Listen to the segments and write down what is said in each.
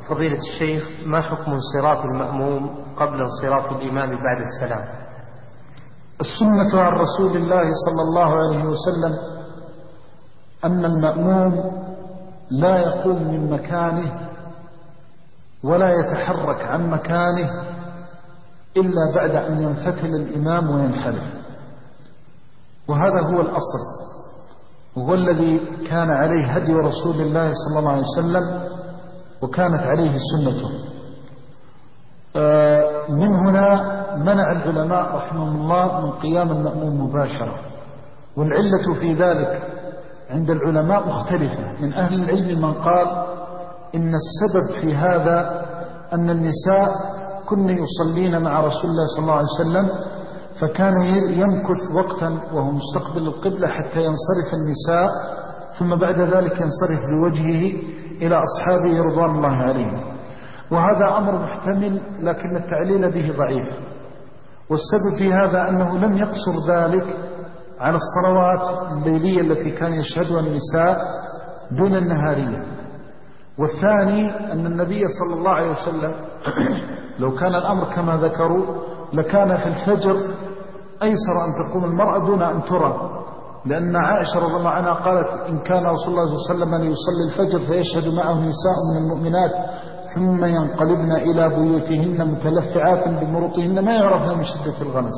فضيلة الشيخ، ما حكم انصراف المأموم قبل انصراف الإمام بعد السلام؟ السنة عن رسول الله صلى الله عليه وسلم أن المأموم لا يقوم من مكانه ولا يتحرك عن مكانه إلا بعد أن ينفتل الإمام وينحرف، وهذا هو الأصل، وهو الذي كان عليه هدي رسول الله صلى الله عليه وسلم وكانت عليه سنته. من هنا منع العلماء رحمهم الله من قيام المأموم مباشرة، والعلة في ذلك عند العلماء مختلفة. من أهل العلم من قال إن السبب في هذا أن النساء كن يصلين مع رسول الله صلى الله عليه وسلم، فكان يمكث وقتا وهو مستقبل القبلة حتى ينصرف النساء، ثم بعد ذلك ينصرف بوجهه إلى أصحابه رضوان الله عليهم، وهذا أمر محتمل لكن التعليل به ضعيف. والسبب في هذا أنه لم يقصر ذلك على الصلوات الليلية التي كان يشهدها النساء دون النهارية. والثاني أن النبي صلى الله عليه وسلم لو كان الأمر كما ذكروا لكان في الفجر أيسر أن تقوم المرأة دون أن ترى، لأن عائشة رضي الله عنها قالت إن كان رسول الله صلى الله عليه وسلم يصلي الفجر فيشهد معه نساء من المؤمنات ثم ينقلبن إلى بيوتهن متلفعات بمروطهن ما يعرفن من شدة الغمس.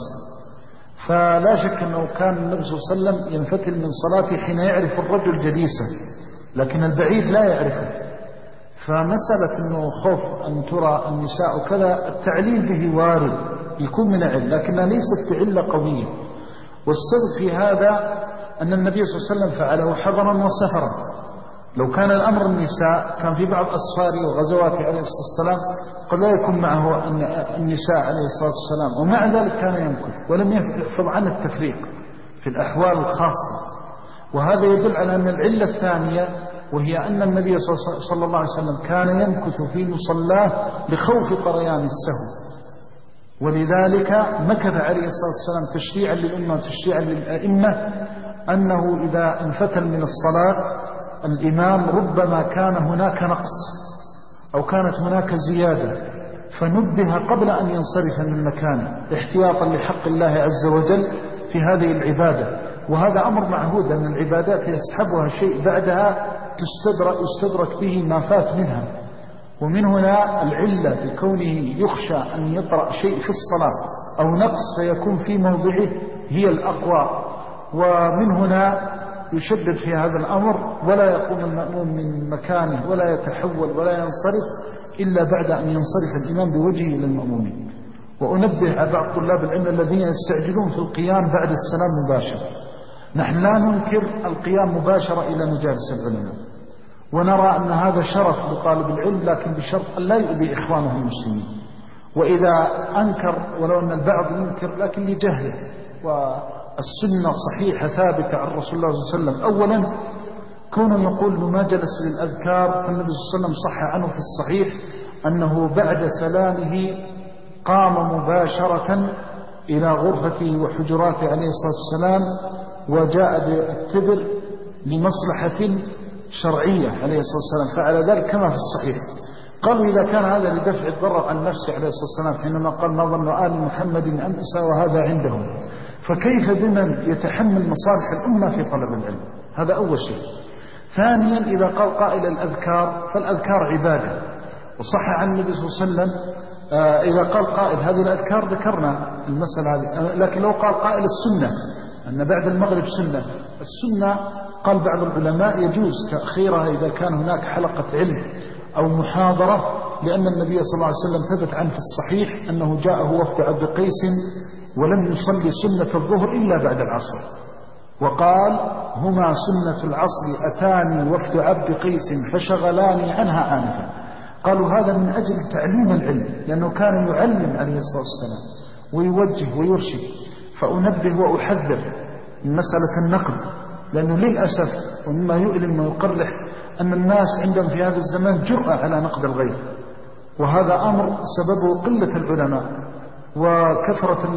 فلا شك أنه كان النبي صلى الله عليه وسلم ينفتل من صلاته حين يعرف الرجل جليسا، لكن البعيد لا يعرفه. فمسألة أنه خوف أن ترى النساء كذا التعليل به وارد يكون من علم، لكنها ليست بعلة قوية. والسبب في هذا أن النبي صلى الله عليه وسلم فعله حضرا وسفرا. لو كان الأمر النساء كان في بعض أسفاره وغزواته عليه الصلاة والسلام قد لا يكون معه النساء عليه الصلاة والسلام، ومع ذلك كان يمكث ولم يحفظ عن التفريق في الأحوال الخاصة. وهذا يدل على أن العلة الثانية وهي أن النبي صلى الله عليه وسلم كان يمكث في مصلاه لخوف طريان السهو، ولذلك مكث عليه الصلاة والسلام تشريعا للأمة وتشريعا للأئمة أنه إذا انفتل من الصلاة الإمام ربما كان هناك نقص أو كانت هناك زيادة فنبه قبل أن ينصرف من مكانه احتياطا لحق الله عز وجل في هذه العبادة. وهذا أمر معهود أن العبادات يسحبها شيء بعدها يستدرك به ما فات منها. ومن هنا العلة بكونه يخشى أن يطرأ شيء في الصلاة أو نقص فيكون في موضعه هي الأقوى. ومن هنا يشدد في هذا الأمر ولا يقوم المأموم من مكانه ولا يتحول ولا ينصرف إلا بعد أن ينصرف الإمام بوجهه إلى المأمومين. وأنبه على بعض طلاب العلم الذين يستعجلون في القيام بعد السلام مباشرة. نحن لا ننكر القيام مباشرة إلى مجالس العلماء، ونرى أن هذا شرف لطالب العلم، لكن بشرط أن لا يؤذي إخوانه المسلمين. وإذا أنكر ولو أن البعض ينكر لكن لجهله، والسنة صحيحة ثابتة عن رسول الله صلى الله عليه وسلم. أولا كونه يقول ما جلس للأذكار، فالنبي صلى الله عليه وسلم صح عنه في الصحيح أنه بعد سلامه قام مباشرة إلى غرفته وحجراته عليه الصلاة والسلام وجاء بالتبر لمصلحة شرعية عليه الصلاة والسلام، فعلى ذلك كما في الصحيح. قالوا إذا كان هذا لدفع الضرر عن نفسه عليه الصلاة والسلام حينما قال ما ظن آل محمد أمسى وهذا عندهم، فكيف بمن يتحمل مصالح الأمة في طلب العلم؟ هذا أول شيء. ثانيا إذا قال قائل الأذكار فالأذكار عبادة، وصح عن النبي صلى الله عليه وسلم إذا قال قائل هذه الأذكار ذكرنا المسألة هذه، لكن لو قال قائل السنة أن بعد المغرب سنة، السنة قال بعض العلماء يجوز تأخيرها إذا كان هناك حلقة علم أو محاضرة، لأن النبي صلى الله عليه وسلم ثبت عنه في الصحيح أنه جاءه وفد عبد قيس ولم يصلي سنة الظهر إلا بعد العصر، وقال هما سنة العصر أتاني وفد عبد قيس فشغلاني عنها آنفا. قالوا هذا من أجل تعليم العلم، لأنه كان يعلم عليه الصلاة والسلام ويوجه ويرشد. فأنبه وأحذر من مسألة النقد، لأنه للأسف ومما يؤلم ويقرح أن الناس عندهم في هذا الزمان جرأة على نقد الغير، وهذا أمر سببه قلة العلماء وكثرة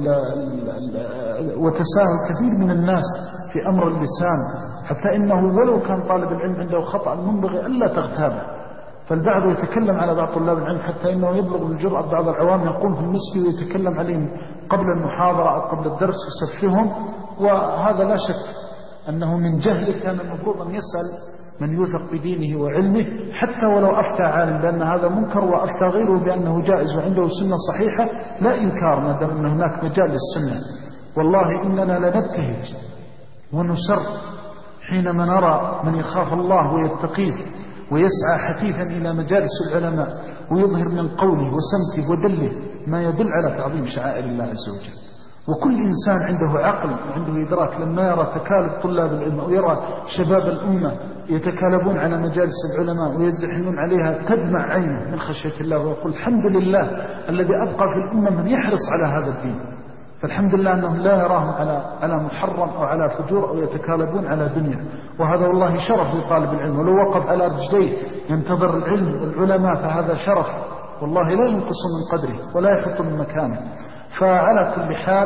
وتساهل كثير من الناس في أمر اللسان، حتى إنه ولو كان طالب العلم عنده خطأ منبغي ألا تغتابه، فالبعض يتكلم على بعض طلاب العلم حتى إنه يبلغ بالجرأة بعض العوام يقوم في المسجد ويتكلم عليهم قبل المحاضرة أو قبل الدرس يسفهم، وهذا لا شك أنه من جهل. كان المفروض أن يسأل من يوثق بدينه وعلمه حتى ولو أفتى عالم بأن هذا منكر وأفتى غيره بأنه جائز وعنده سنة صحيحة لا إنكار ما دام أن هناك مجال للسنة. والله إننا لنبتهج ونسر حينما نرى من يخاف الله ويتقيه ويسعى حثيثا إلى مجالس العلماء ويظهر من قوله وسمته ودله ما يدل على تعظيم شعائر الله عز وجل. وكل إنسان عنده عقل وعنده إدراك لما يرى تكالب طلاب العلم ويرى شباب الأمة يتكالبون على مجالس العلماء ويزحمون عليها تدمع عينه من خشية الله ويقول الحمد لله الذي أبقى في الأمة من يحرص على هذا الدين. فالحمد لله أنهم لا يراهم على محرم أو على فجور أو يتكالبون على دنيا، وهذا والله شرف لطالب العلم. ولو وقف على رجليه ينتظر العلم والعلماء فهذا شرف والله لا ينقص من قدره ولا يحط من مكانه. فعلى كل حال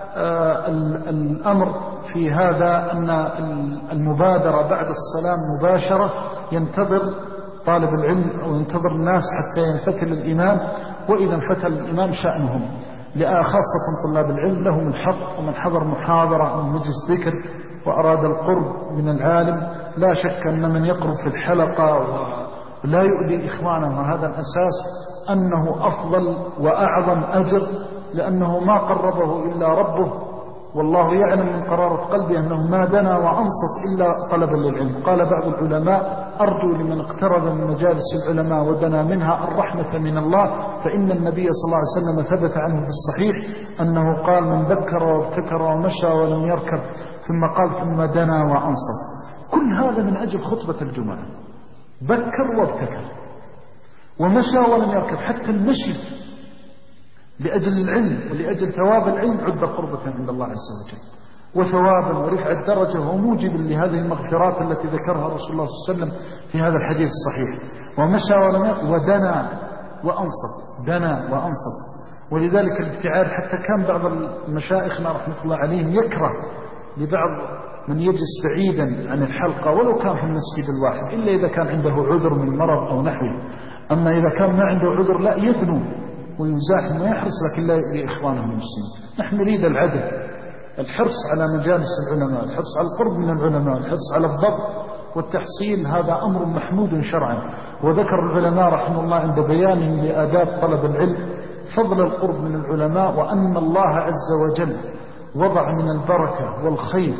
الأمر في هذا أن المبادرة بعد السلام مباشرة ينتظر طالب العلم أو ينتظر الناس حتى ينفتل الإمام، وإذا انفتل الإمام شأنهم. خاصة طلاب العلم لهم الحق، ومن حضر محاضرة أو مجلس ذكر وأراد القرب من العالم لا شك أن من يقرب في الحلقة ولا يؤذي إخوانه هذا الأساس أنه أفضل وأعظم أجر، لأنه ما قربه إلا ربه، والله يعلم من قرارة قلبي أنه ما دنا وأنصت إلا طلبا للعلم. قال بعض العلماء أرجو لمن اقترب من مجالس العلماء ودنا منها الرحمة من الله، فإن النبي صلى الله عليه وسلم ثبت عنه في الصحيح أنه قال من بكر وابتكر ومشى ولم يركب ثم قال ثم دنا وأنصت. كل هذا من أجل خطبة الجمعة، بكر وابتكر ومشى ولم يركب. حتى المشي لأجل العلم ولأجل ثواب العلم عد قربة عند الله عز وجل وثوابا ورفع الدرجة وموجب لهذه المغفرات التي ذكرها رسول الله صلى الله عليه وسلم في هذا الحديث الصحيح. ومشى ولم يركب ودنا وأنصت، دنا وأنصت. ولذلك الابتعاد حتى كان بعض مشايخنا رحمة الله عليهم يكره لبعض من يجلس بعيدا عن الحلقة ولو كان في المسجد الواحد إلا إذا كان عنده عذر من مرض أو نحوه. أما إذا كان ما عنده عذر لا يدنو ويزاحم ويحرص، لكن لا يؤذي إخوانه المسلمين. نحن نريد العدل، الحرص على مجالس العلماء، الحرص على القرب من العلماء، الحرص على الضبط والتحصيل، هذا أمر محمود شرعا. وذكر العلماء رحمه الله عند بيانهم لآداب طلب العلم فضل القرب من العلماء، وأن الله عز وجل وضع من البركة والخير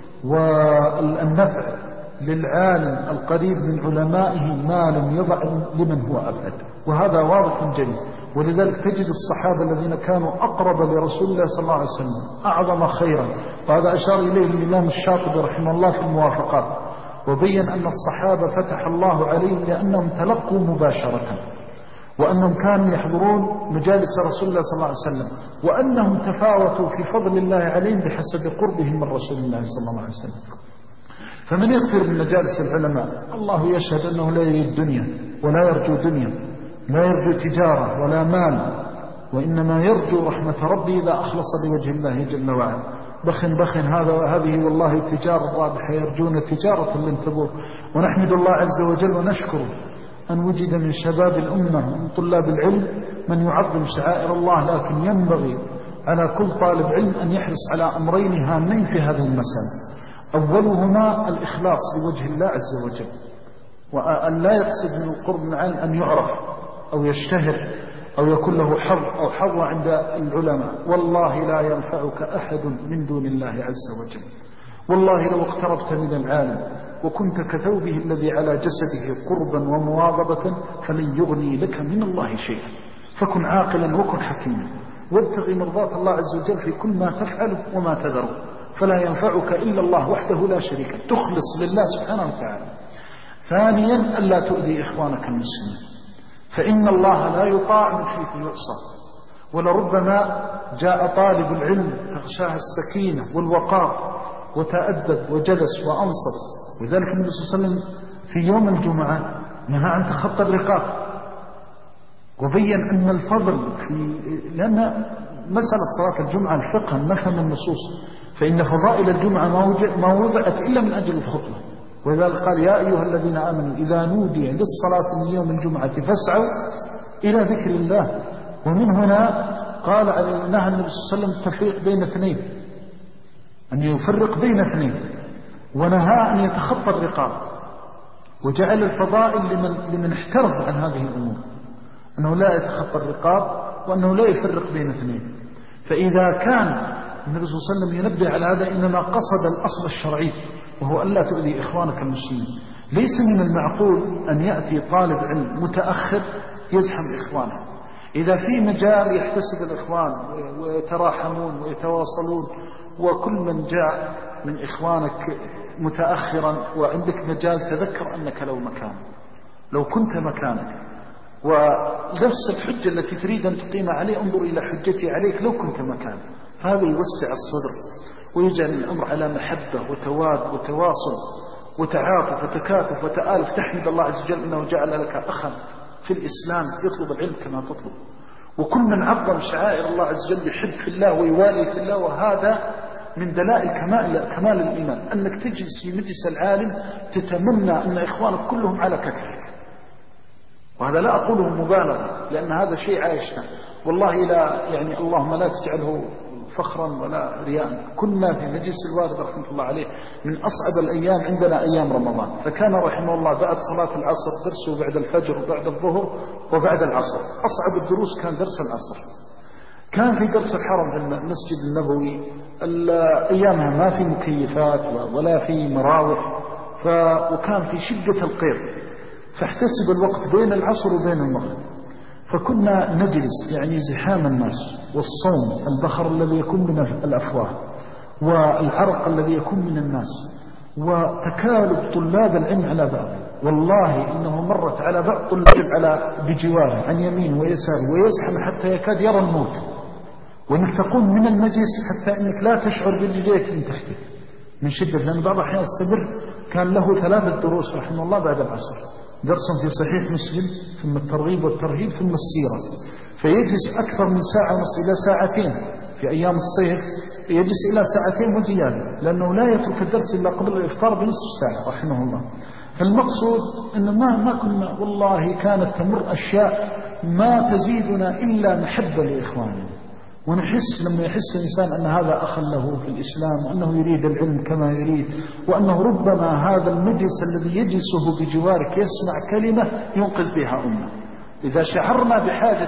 والنفع للعالم القريب من علمائه ما لم يضع لمن هو أبعد، وهذا واضح جلي. ولذلك تجد الصحابة الذين كانوا أقرب لرسول الله صلى الله عليه وسلم أعظم خيرا، وهذا أشار إليه الإمام الشاطبي رحمه الله في الموافقات، وبين أن الصحابة فتح الله عليهم لأنهم تلقوا مباشرة، وأنهم كانوا يحضرون مجالس رسول الله صلى الله عليه وسلم، وأنهم تفاوتوا في فضل الله عليهم بحسب قربهم من رسول الله صلى الله عليه وسلم. فمن يكثر من مجالس العلماء الله يشهد أنه لا يريد دنيا ولا يرجو دنيا، لا يرجو تجارة ولا مال، وإنما يرجو رحمة ربه إذا أخلص لوجه الله جل وعلا. بخن هذه والله تجارة رابحة، يرجون تجارة لن تبور. ونحمد الله عز وجل ونشكره أن وجد من شباب الأمة من طلاب العلم من يعظم شعائر الله، لكن ينبغي على كل طالب علم أن يحرص على أمرين هامين في هذه المسألة. أولهما الإخلاص لوجه الله عز وجل، وأن لا يقصد من القرب من العلم أن يعرف أو يشتهر أو يكون له حظ أو حظ عند العلماء. والله لا ينفعك أحد من دون الله عز وجل. والله لو اقتربت من العالم وكنت كثوبه الذي على جسده قربا ومواظبة فلن يغني لك من الله شيئا. فكن عاقلا وكن حكيما، وابتغي مرضاة الله عز وجل في كل ما تفعل وما تذر، فلا ينفعك إلا الله وحده لا شريك له، تخلص لله سبحانه وتعالى. ثانيا ألا تؤذي إخوانك المسلمين، فإن الله لا يطاع من حيث يعصى. ولربما جاء طالب العلم تغشاه السكينة والوقار وتأدب وجلس وأنصت، وذلك النبي صلى الله عليه وسلم في يوم الجمعة نهى عن تخطى الرقاب، وبين أن الفضل لأن مسألة صلاة الجمعة الفقه نفهم النصوص، فإن فضائل الجمعة ما وضعت إلا من أجل الخطبة، ولذلك قال يا أيها الذين آمنوا إذا نودي للصلاة من يوم الجمعة فاسعوا إلى ذكر الله. ومن هنا قال نهى النبي صلى الله عليه وسلم التفريق بين اثنين، أن يفرق بين اثنين، ونهى أن يتخطى الرقاب، وجعل الفضائل لمن احترز عن هذه الأمور، أنه لا يتخطى الرقاب وأنه لا يفرق بين اثنين. فإذا كان النبي صلى الله عليه وسلم ينبه على هذا إنما قصد الأصل الشرعي، وهو ألا تؤذي إخوانك المسلمين. ليس من المعقول أن يأتي طالب علم متأخر يزحم إخوانه. إذا في مجال يحتسب الإخوان ويتراحمون ويتواصلون، وكل من جاء من إخوانك متأخرا وعندك مجال، تذكر أنك لو كنت مكانك ونفس الحجة التي تريد أن تقيم عليه انظر إلى حجتي عليك لو كنت مكانك. هذا يوسع الصدر ويجعل الأمر على محبة وتواد وتواصل وتعاطف وتكاتف وتآلف. تحمد الله عز وجل أنه جعل لك أخا في الإسلام يطلب العلم كما تطلب. وكل من عظم شعائر الله عز وجل يحب في الله ويوالي في الله، وهذا من دلائل كمال الإيمان، أنك تجلس في مجلس العالم تتمنى أن إخوانك كلهم على كتفك. وهذا لا أقوله مبالغة، لأن هذا شيء عايشنا والله لا يعني اللهم لا تجعله فخرا ولا رياء. كنا في مجلس الوالد رحمة الله عليه من أصعب الأيام عندنا أيام رمضان، فكان رحمه الله بعد صلاة العصر درسه بعد الفجر وبعد الظهر وبعد العصر. أصعب الدروس كان درس العصر. كان في درس الحرم في المسجد النبوي، أيامها ما في مكيفات ولا في مراوح، وكان في شدة القير، فاحتسب الوقت بين العصر وبين المغرب. فكنا نجلس يعني زحام الناس والصوم، البخر الذي يكون من الأفواه والعرق الذي يكون من الناس، وتكالب طلاب العلم على بعض. والله إنه مرت على بعض طلاب على بجواره عن يمين ويسار ويزحم حتى يكاد يرى الموت، وانك تقوم من المجلس حتى انك لا تشعر برجليك من تحتك من شدة. لأن بعض الأحيان السبر كان له 3 دروس رحمه الله بعد العصر، درس في صحيح مسلم ثم الترغيب والترهيب ثم السيرة، فيجلس أكثر من ساعة ونص إلى ساعتين. في أيام الصيف يجلس إلى 2 وزيادة، لأنه لا يترك الدرس إلا قبل الإفطار بنصف ساعة رحمه الله. فالمقصود أن ما كنا والله كانت تمر أشياء ما تزيدنا إلا محبة لإخواننا، ونحس لما يحس الإنسان أن هذا أخ له في الإسلام، وأنه يريد العلم كما يريد، وأنه ربما هذا المجلس الذي يجلسه بجوارك يسمع كلمة ينقذ بها أمة. إذا شعرنا بحاجة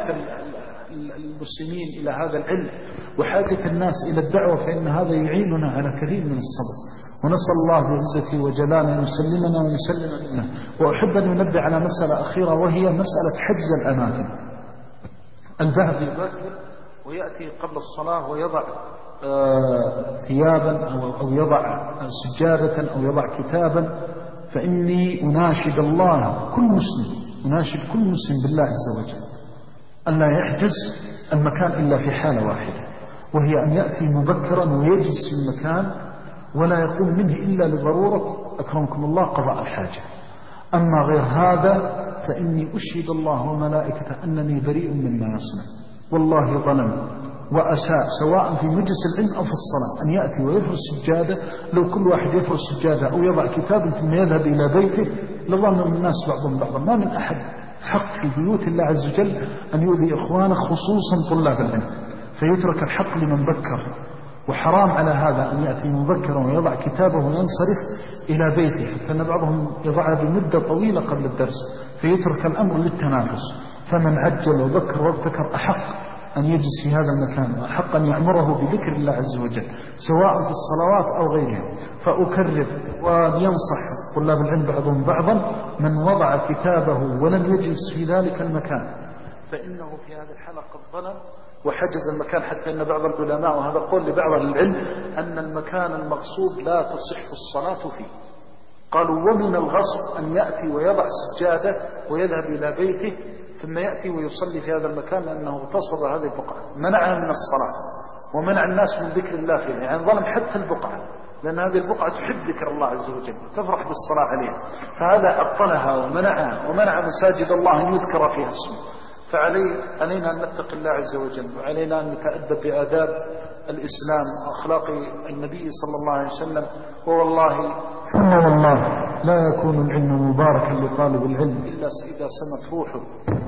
المسلمين إلى هذا العلم وحاجة الناس إلى الدعوة، فإن هذا يعيننا على كثير من الصبر. ونسأل الله بعزته وجلاله أن يسلمنا ويسلم منا. وأحب أن ينبه على مسألة أخيرة، وهي مسألة حجز الأماكن. الذهب يبكر ويأتي قبل الصلاة ويضع ثيابا أو يضع سجادة أو يضع كتابا. فإني أناشد الله أناشد كل مسلم بالله عز وجل أن لا يحجز المكان إلا في حالة واحدة، وهي أن يأتي مبكرا ويجلس في المكان ولا يقوم منه إلا لضرورة أكرمكم الله قضاء الحاجة. أما غير هذا فإني أشهد الله وملائكته أنني بريء مما يصنع. والله ظلم وأساء سواء في مجلس العلم أو في الصلاة أن يأتي ويفرش سجادة. لو كل واحد يفرش سجادة أو يضع كتاب ثم يذهب إلى بيته لظن الناس بعضهم بعضا. ما من أحد حق في بيوت الله عز وجل أن يؤذي إخوانه خصوصا طلاب العلم، فيترك الحق لمن بكر. وحرام على هذا أن يأتي مبكرا ويضع كتابه وينصرف إلى بيته، حتى أن بعضهم يضعها بمدة طويلة قبل الدرس فيترك الأمر للتنافس. فمن عجل وبكر وابتكر أحق أن يجلس في هذا المكان، وأحق أن يعمره بذكر الله عز وجل سواء في الصلوات أو غيرها. فأكرر وينصح طلاب العلم بعضهم بعضا من وضع كتابه ولم يجلس في ذلك المكان فإنه في هذه الحالة قد ظلم وحجز المكان. حتى أن بعض العلماء، وهذا قول لبعض العلم، أن المكان المغصوب لا تصح الصلاة فيه. قالوا ومن الغصب أن يأتي ويضع سجادة ويذهب إلى بيته ثم يأتي ويصلي في هذا المكان، لأنه اغتصب هذه البقعة، منعها من الصلاة ومنع الناس من ذكر الله فيها. يعني ظلم حتى البقعة، لأن هذه البقعة تحب ذكر الله عز وجل تفرح بالصلاة عليها، فهذا أبطلها ومنعها ومنع مساجد الله أن يذكر فيها اسمه. علينا أن نتقي الله عز وجل، وعلينا أن نتأدب بآداب الإسلام وأخلاق النبي صلى الله عليه وسلم. ووالله ثم والله لا يكون العلم مباركا لطالب العلم إلا إذا سمت روحه